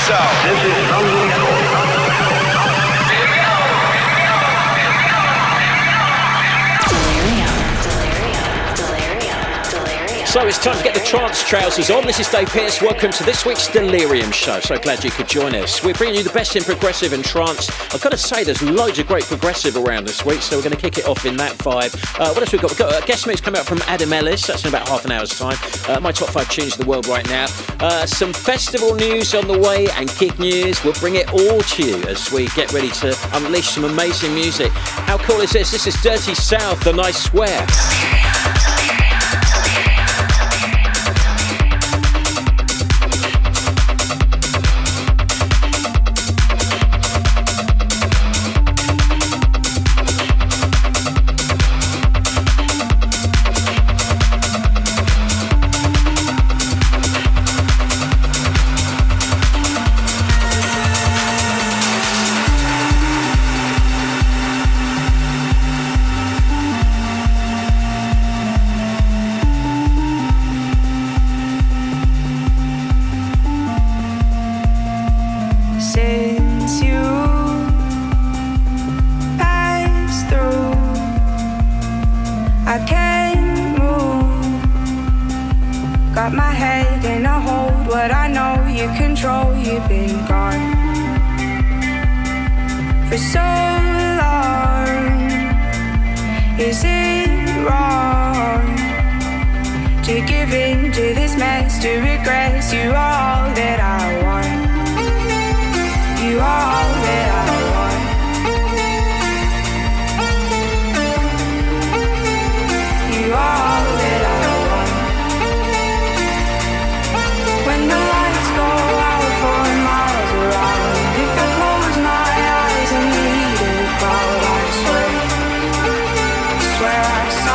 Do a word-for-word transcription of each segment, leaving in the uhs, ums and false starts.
South. This is London. So it's time to get the trance trousers on. This is Dave Pearce. Welcome to this week's Delirium Show. So glad you could join us. We're bringing you the best in progressive and trance. I've got to say, there's loads of great progressive around this week, so we're going to kick it off in that vibe. Uh, what else we've got? We've got a guest mix coming out from Adam Ellis. That's in about half an hour's time. Uh, my top five tunes of the world right now. Uh, some festival news on the way and gig news. We'll bring it all to you as we get ready to unleash some amazing music. How cool is this? This is Dirty South, and I swear.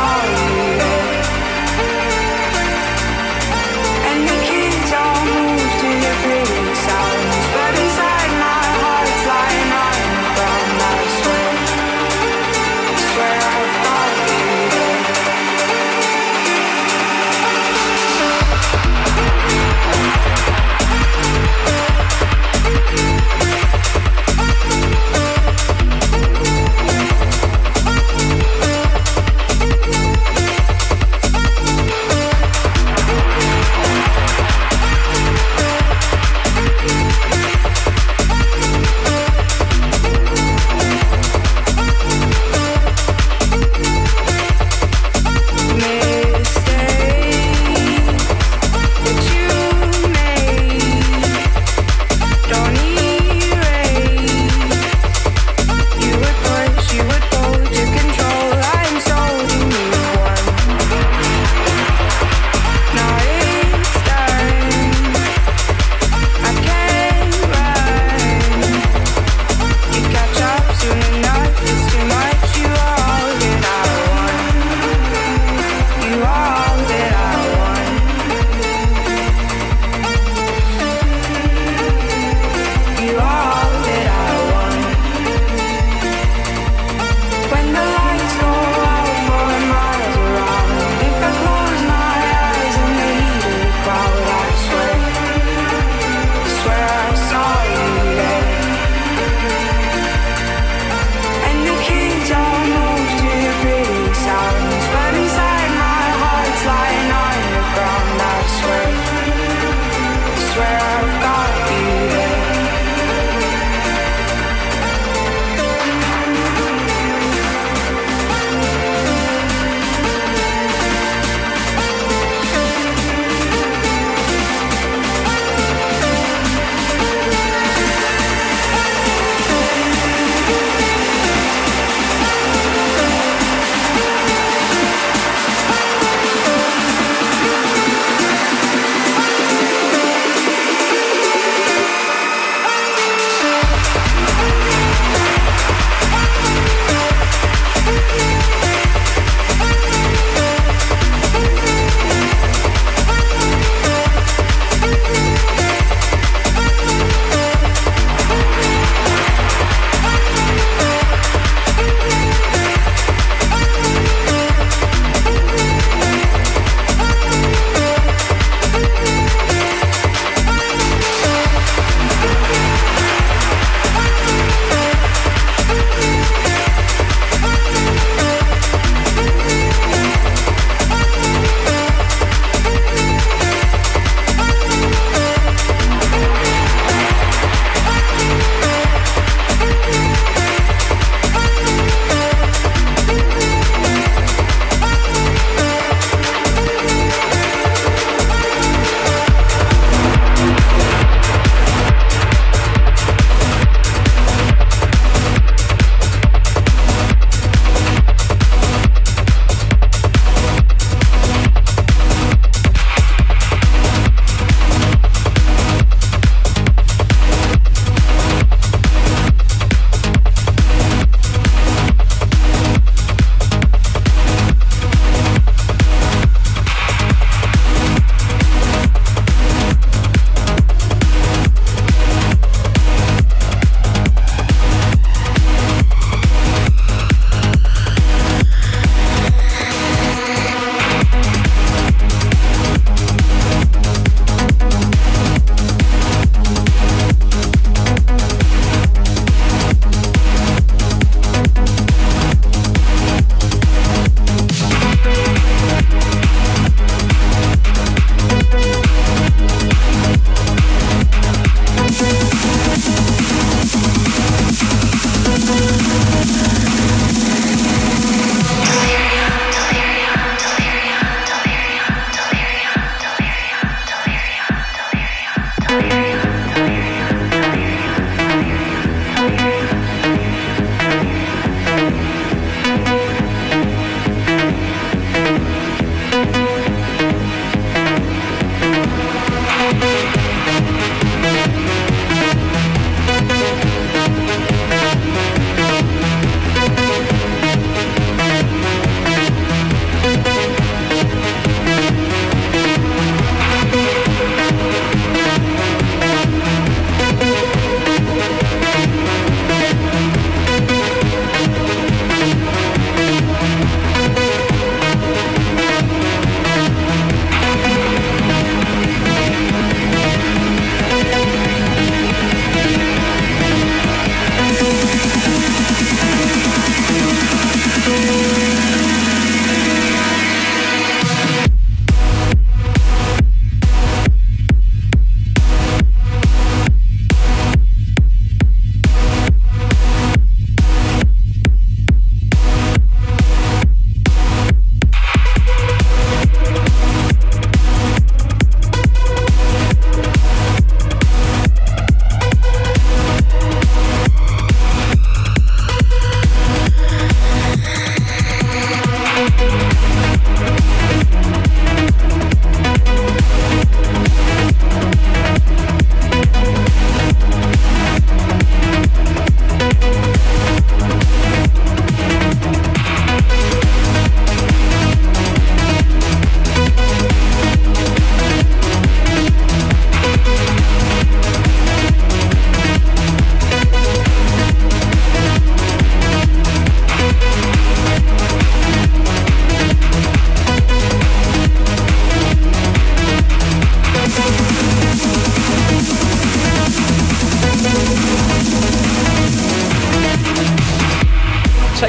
And the kids all move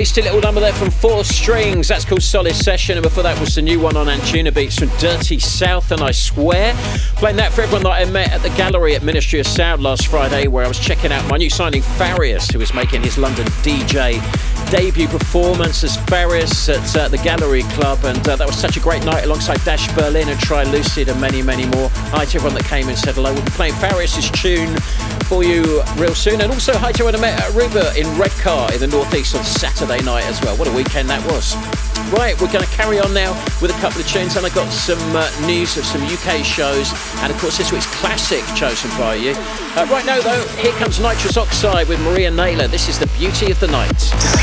Tasty little number there from Four Strings. That's called Solid Session. And before that was the new one on Anjunabeats from Dirty South and I Swear. Playing that for everyone that I met at the gallery at Ministry of Sound last Friday, where I was checking out my new signing Farius, who was making his London D J debut performance as Farius at uh, the Gallery Club. And uh, that was such a great night alongside Dash Berlin and Try Lucid and many, many more. Hi to everyone that came and said hello. We'll be playing Farius's tune for you real soon. And also hi to everyone I met at Aruba in Redcar in the northeast on Saturday night as well. What a weekend that was. Right, we're going to carry on now with a couple of tunes, and I've got some uh, news of some U K shows, and of course this week's classic chosen by you. Uh, right now though, here comes Nitrous Oxide with Maria Naylor. This is The Beauty of the Night.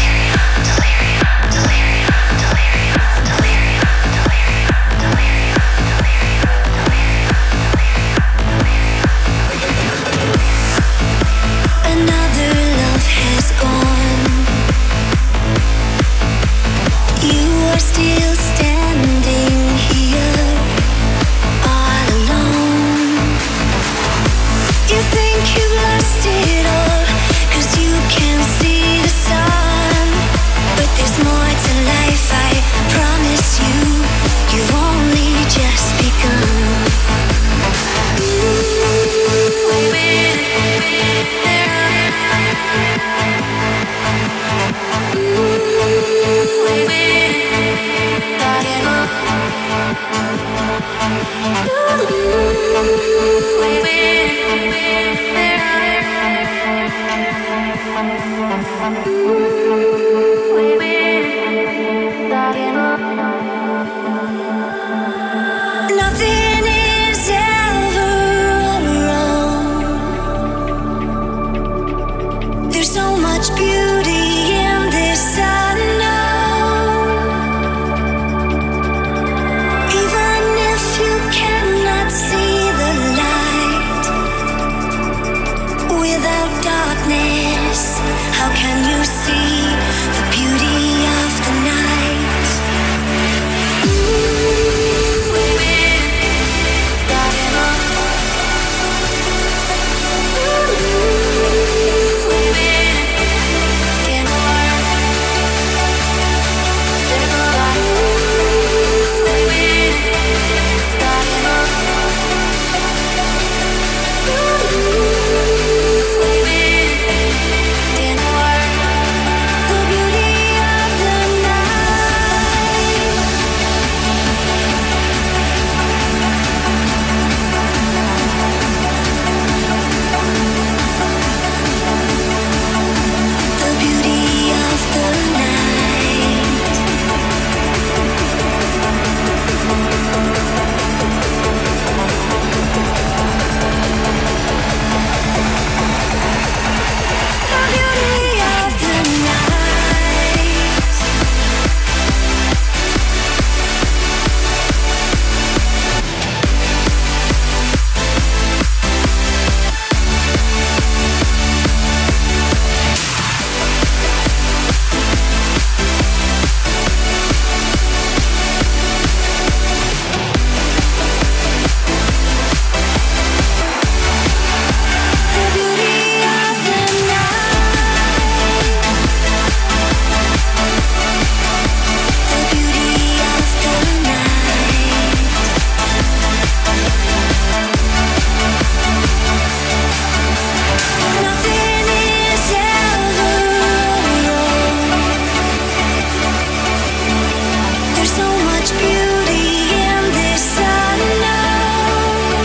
Still standing here all alone. You think you've lost it all, 'cause you can't see the sun. But there's more to life, I promise you. You've only just begun. Ooh, baby. Ooh, baby. Nothing is ever wrong. There's so much beauty in this unknown. Even if you cannot see the light, without darkness, how can you see the beauty of the night? Ooh, baby, darling, ooh, baby, in a world, in a light, ooh, baby, darling, ooh, baby, in a world, the beauty of the night. The beauty of the night. The beauty of the night. The beauty of the night. The beauty of the night. Nothing is ever wrong. There's so much beauty in this unknown.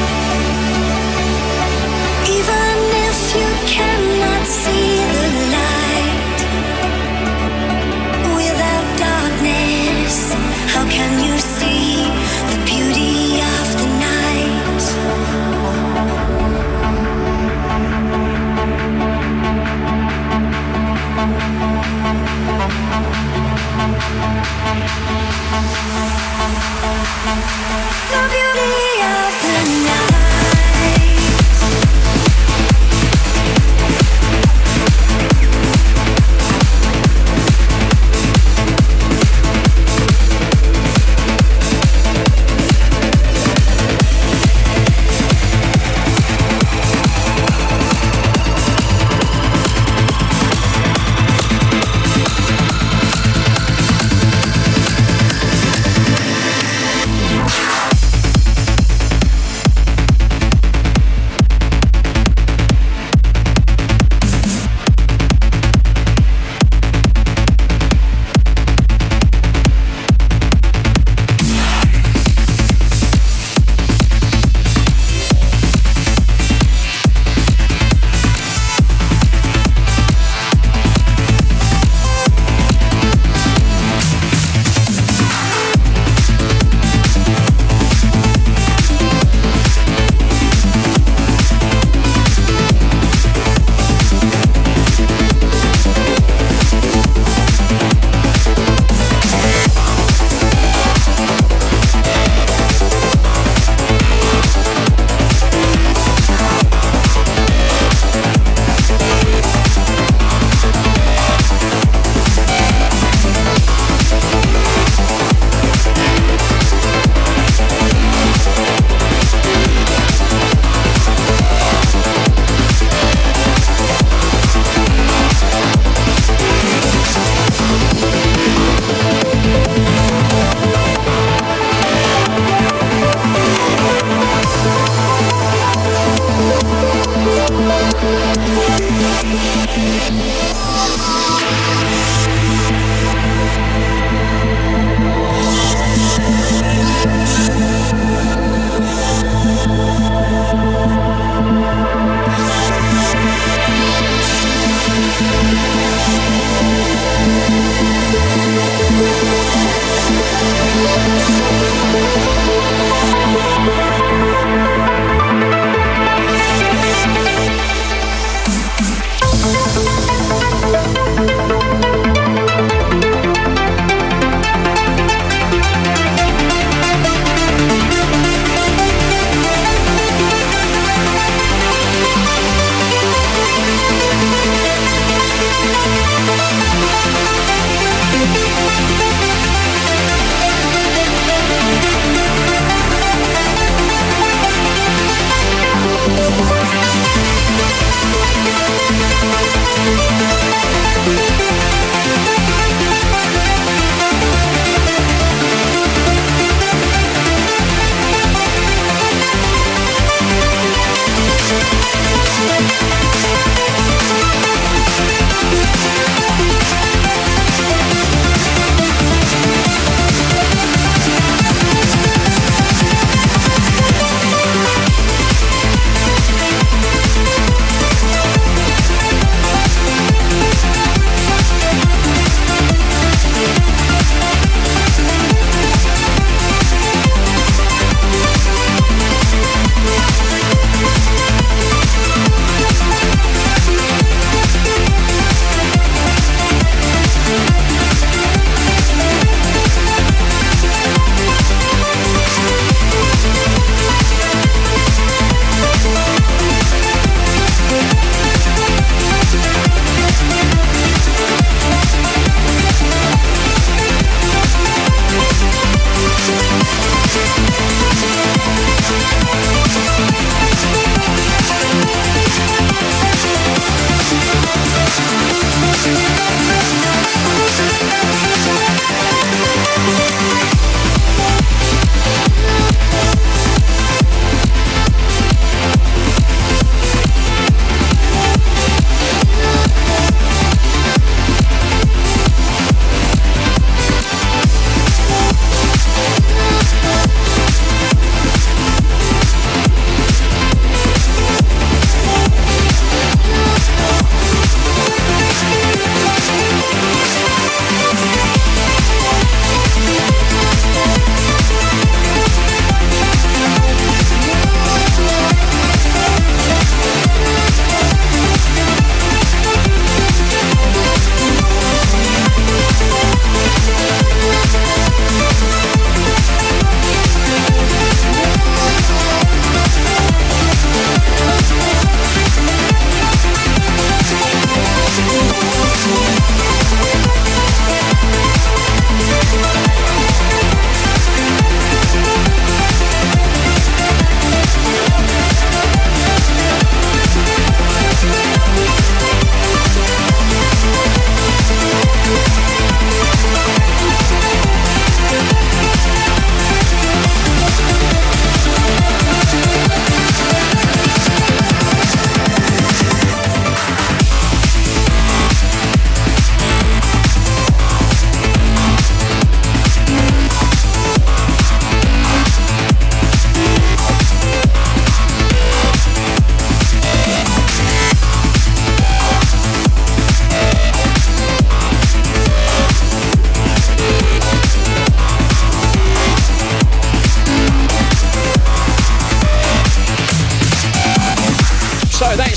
Even if you cannot see the light, without darkness, how can you see the beauty of the night? The beauty of the night.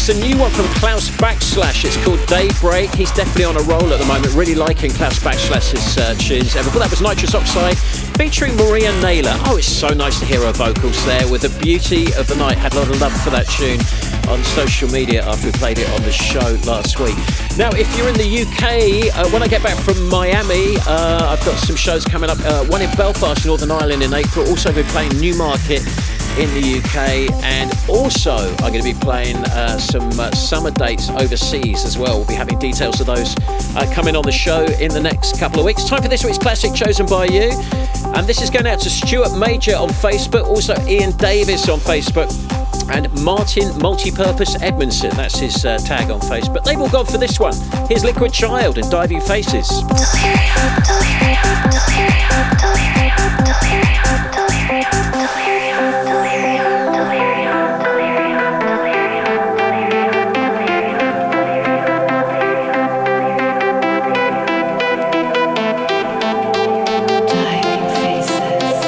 a new one from Klaus Backslash. It's called Daybreak. He's definitely on a roll at the moment. Really liking Klaus Backslash's uh, tunes. And before that was Nitrous Oxide featuring Maria Naylor. Oh, it's so nice to hear her vocals there with The Beauty of the Night. Had a lot of love for that tune on social media after we played it on the show last week. Now, if you're in the U K, uh, when I get back from Miami, uh, I've got some shows coming up. Uh, one in Belfast, Northern Ireland in April. Also going to be playing Newmarket in the U K, and also I'm going to be playing uh, some uh, summer dates overseas as well. We'll be having details of those uh, coming on the show in the next couple of weeks. Time for this week's classic chosen by you, and this is going out to Stuart Major on Facebook, also Ian Davis on Facebook, and Martin Multipurpose Edmondson, that's his uh, tag on Facebook. They've all gone for this one. Here's Liquid Child and Diving Faces. Delirium, delirium, delirium, delirium, delirium, delirium, delirium, delirium, delirium, delirium, delirium, delirium, diving faces.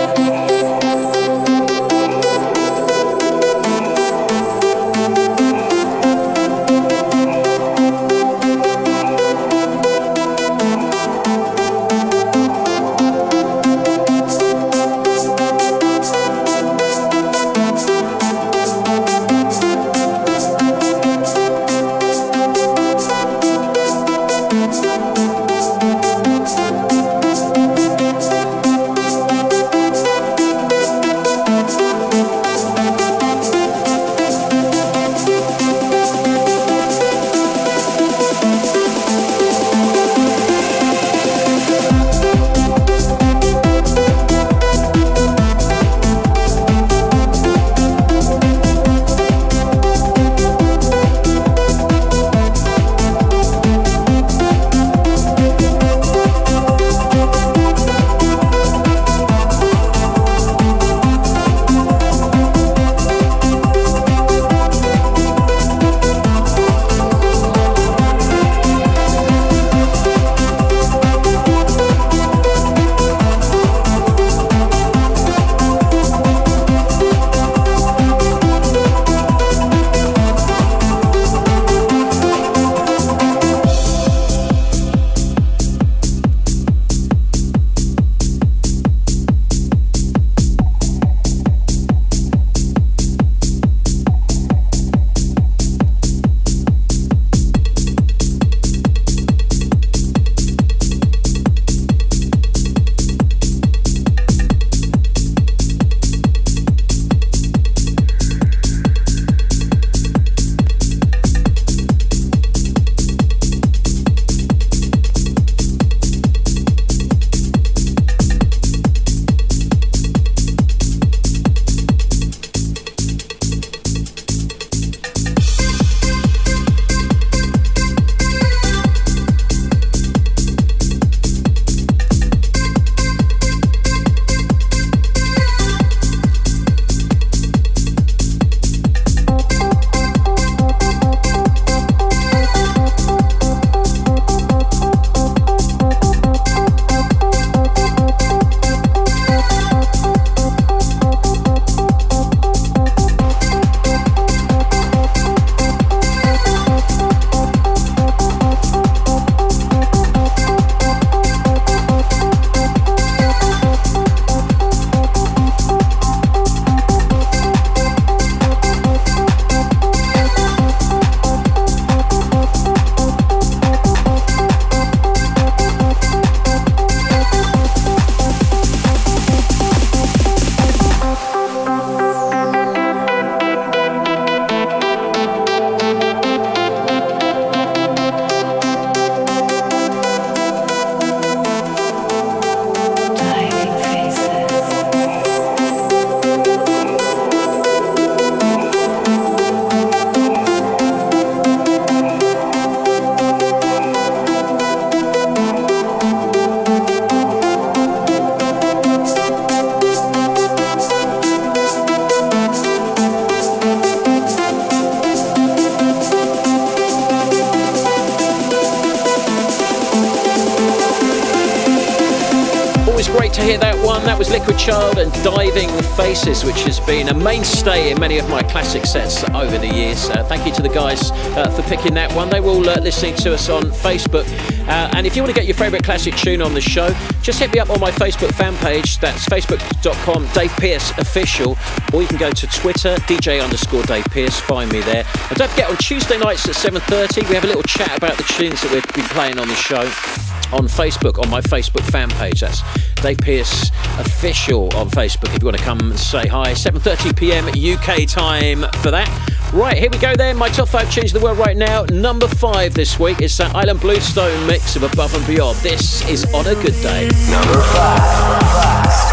hear that one? That was Liquid Child and Diving Faces, which has been a mainstay in many of my classic sets over the years. Uh, thank you to the guys uh, for picking that one. They were all uh, listening to us on Facebook. Uh, and if you want to get your favourite classic tune on the show, just hit me up on my Facebook fan page. That's facebook dot com Dave Pearce Official. Or you can go to Twitter, D J underscore Dave Pearce. Find me there. And don't forget, on Tuesday nights at seven thirty, we have a little chat about the tunes that we've been playing on the show on Facebook, on my Facebook fan page. That's Dave Pearce Official on Facebook if you want to come and say hi. seven thirty p m U K time for that. Right, here we go then. My top five tunes of the world right now. Number five this week is that Island Bluestone mix of Above and Beyond. This is On a Good Day. Number five.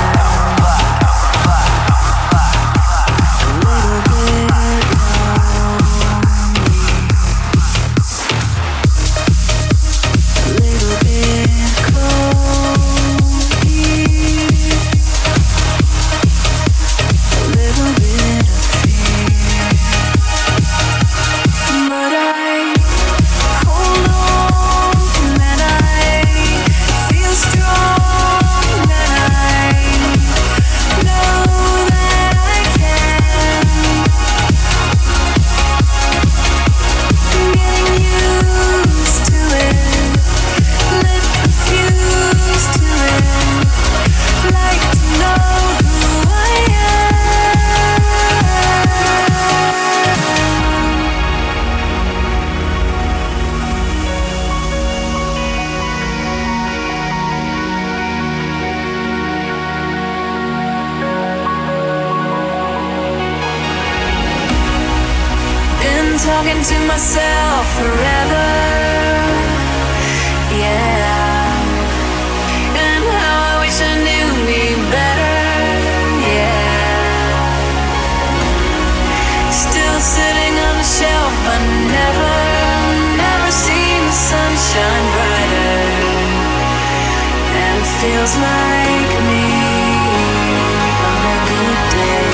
Talking to myself forever, yeah. And how I wish I knew me better, yeah. Still sitting on the shelf, but never, never seen the sunshine brighter. And it feels like me on a good day.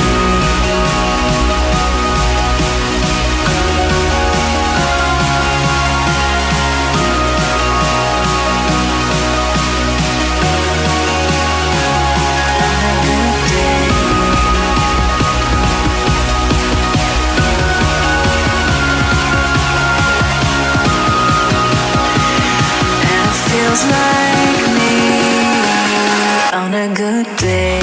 Feels like me on a good day.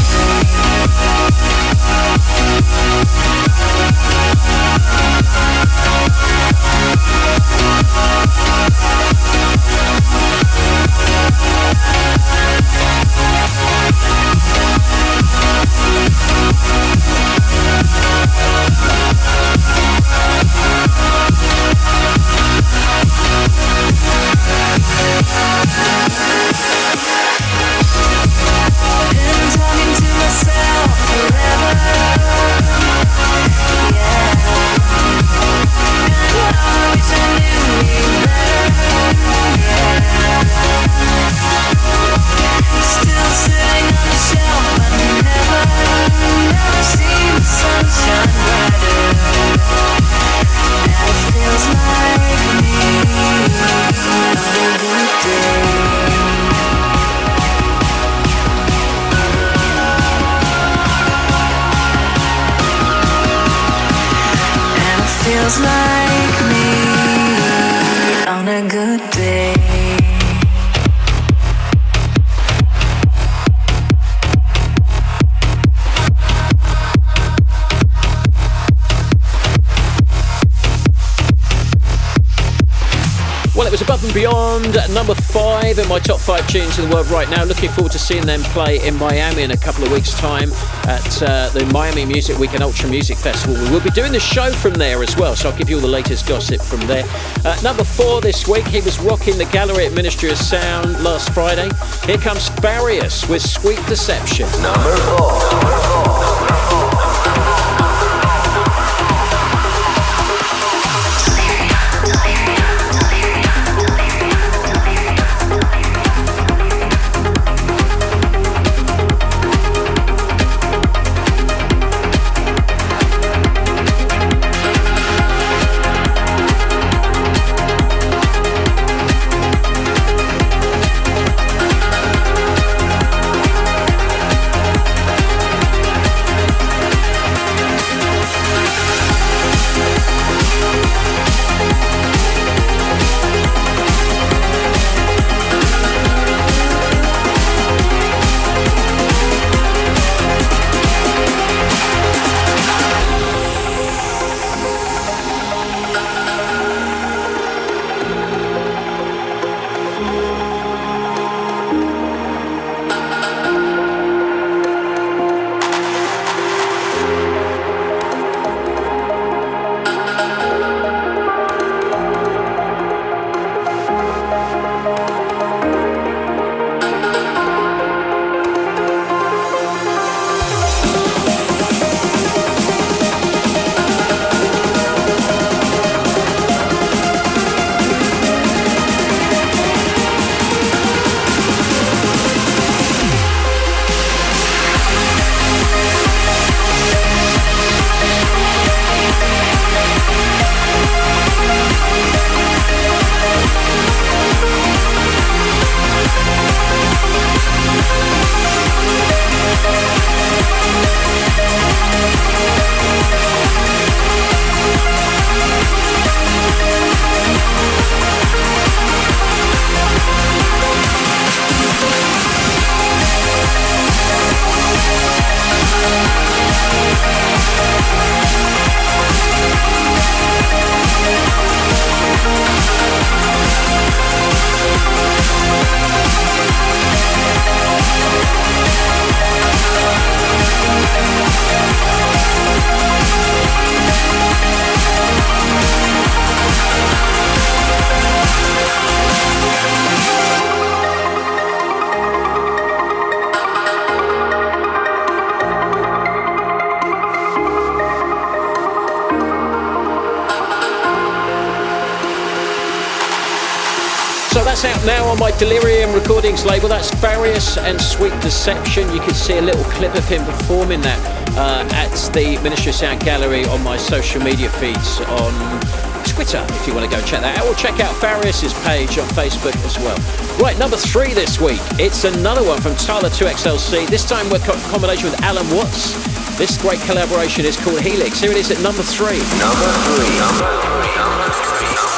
Feels like me on a good day. Well, it was Above and Beyond, number five in my top five tunes in the world right now. Looking forward to seeing them play in Miami in a couple of weeks' time at uh, the Miami Music Week and Ultra Music Festival. We will be doing the show from there as well, so I'll give you all the latest gossip from there. Uh, number four this week, he was rocking the gallery at Ministry of Sound last Friday. Here comes Barrios with Sweet Deception. Number four. Number four. That's out now on my Delirium Recordings label. That's Farius and Sweet Deception. You can see a little clip of him performing that uh, at the Ministry of Sound Gallery on my social media feeds on Twitter, if you want to go check that out. Or check out Farius's page on Facebook as well. Right, number three this week. It's another one from Tyler two X L C. This time we're in combination with Alan Watts. This great collaboration is called Helix. Here it is at number three. Number three. Number three. Number three.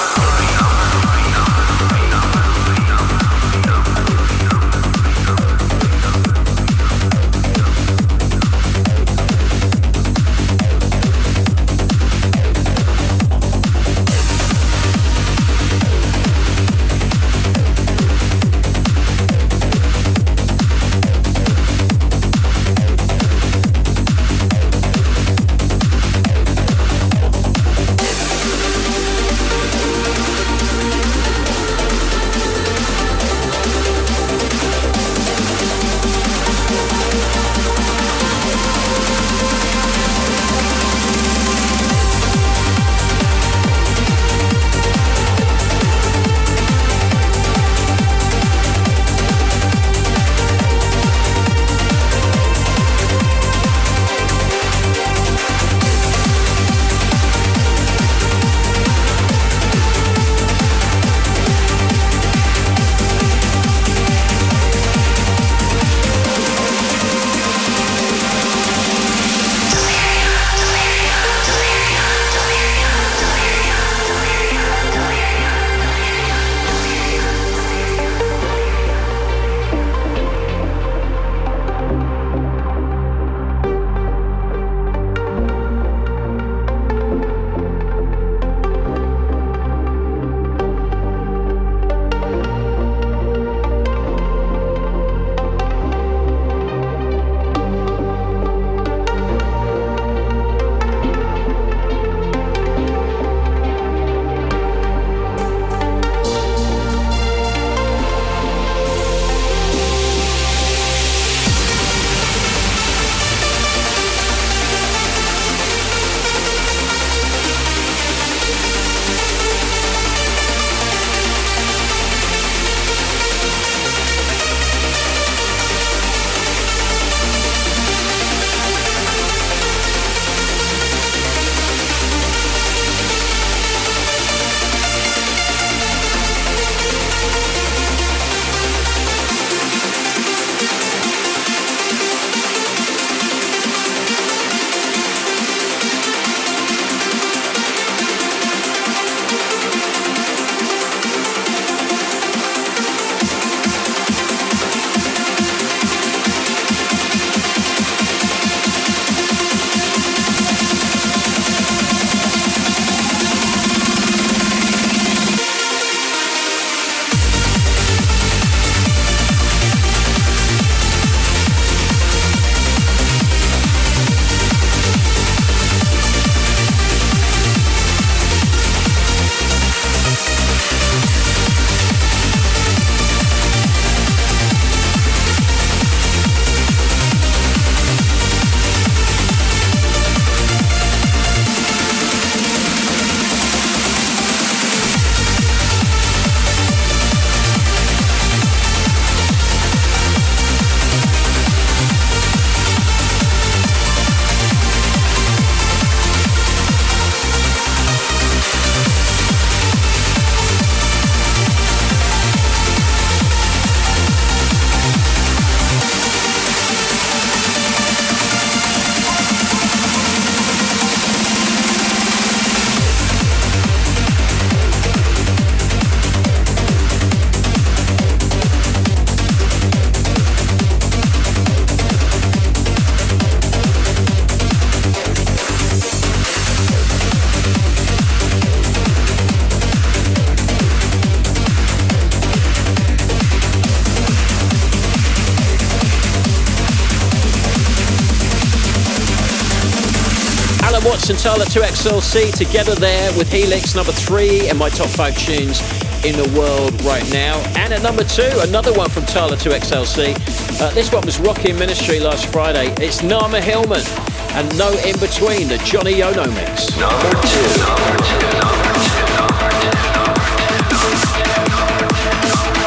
Watts and Tyler two X L C together there with Helix, number three in my top five tunes in the world right now. And at number two, another one from Tyler two X L C. Uh, this one was rocking Ministry last Friday. It's Nama Hillman and No In Between, the Johnny Yono mix. Number two. Number two. Number two. Number two. Number two. Number two.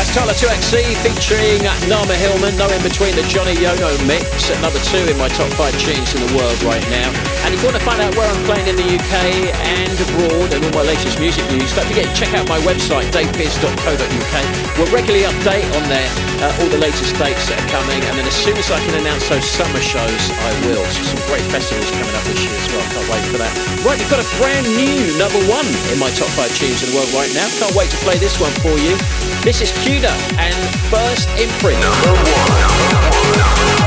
Tyler two X C featuring Nama Hillman, no in between the Johnny Yono mix, at number two in my top five tunes in the world right now. And if you want to find out where I'm playing in the U K and abroad and all my latest music news, don't forget to check out my website, dave pearce dot co dot uk. We'll regularly update on there uh, all the latest dates that are coming, and then as soon as I can announce those summer shows, I will. So some great festivals coming up this year as well. Can't wait for that. Right, we've got a brand new number one in my top five tunes in the world right now. Can't wait to play this one for you. This is Cuda and First Imprint. Number one.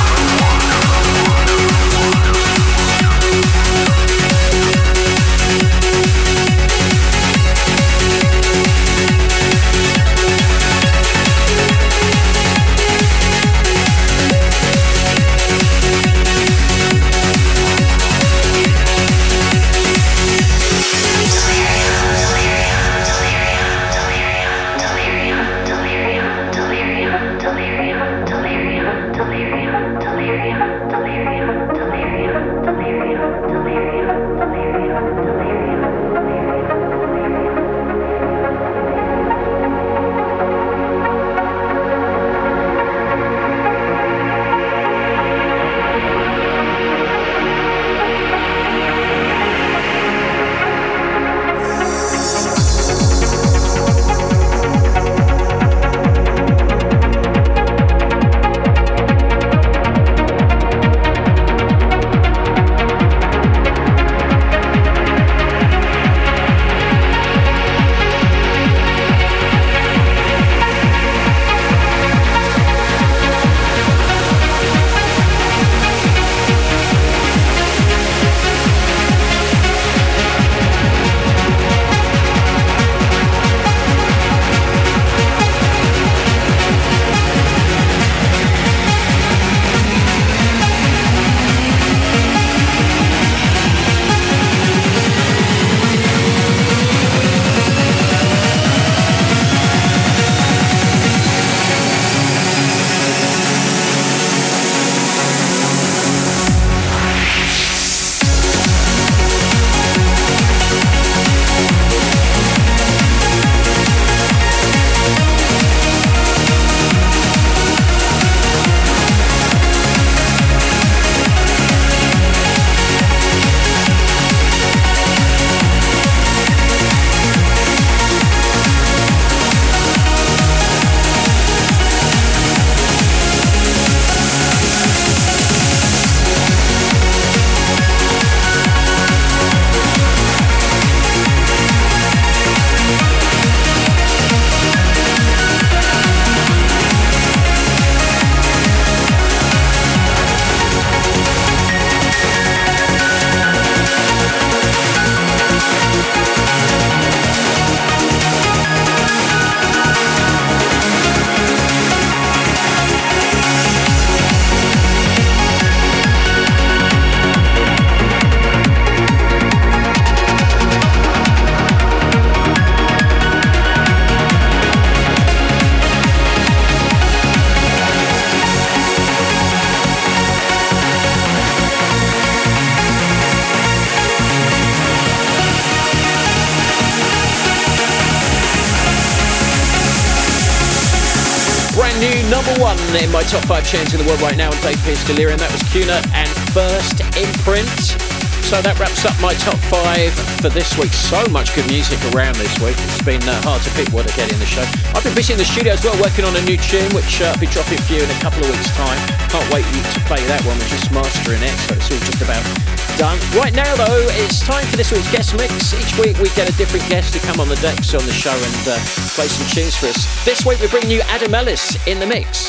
Number one in my top five tunes in the world right now on Dave Pearce Delirium. That was Cuna and First Imprint. So that wraps up my top five for this week. So much good music around this week. It's been uh, hard to pick what to get in the show. I've been busy in the studio as well, working on a new tune, which uh, I'll be dropping for you in a couple of weeks' time. Can't wait to play that one. We're just mastering it, so it's all just about done. Right now, though, it's time for this week's guest mix. Each week we get a different guest to come on the decks on the show and uh, play some tunes for us. This week we're bringing you Adam Ellis in the mix.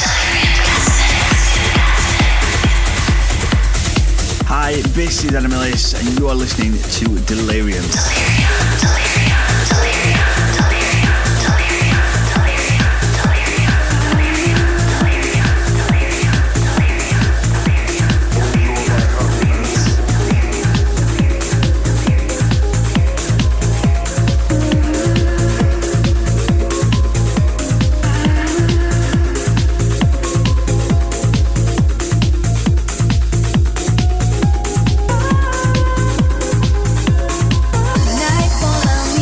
Hi, this is Adam Ellis, and you are listening to Delirium. Delirium, delirium, delirium, delirium, Night while I'm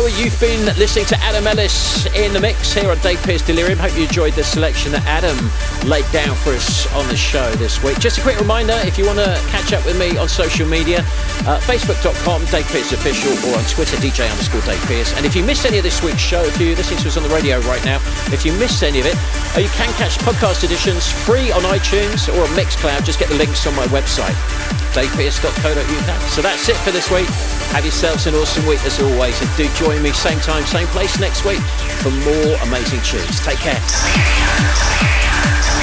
you've been listening to Adam Ellis in the mix here on Dave Pearce Delirium. Hope you enjoyed the selection that Adam laid down for us on the show this week. Just a quick reminder, if you want to catch up with me on social media, uh, facebook dot com, Dave Pearce Official, or on Twitter, D J underscore Dave Pearce. And if you missed any of this week's show, if you're listening to us on the radio right now, if you missed any of it, uh, you can catch podcast editions free on iTunes or on Mixcloud. Just get the links on my website, dave pearce dot co dot u k. So that's it for this week. Have yourselves an awesome week as always, and do join me same time, same place next week for more amazing tunes. Take care.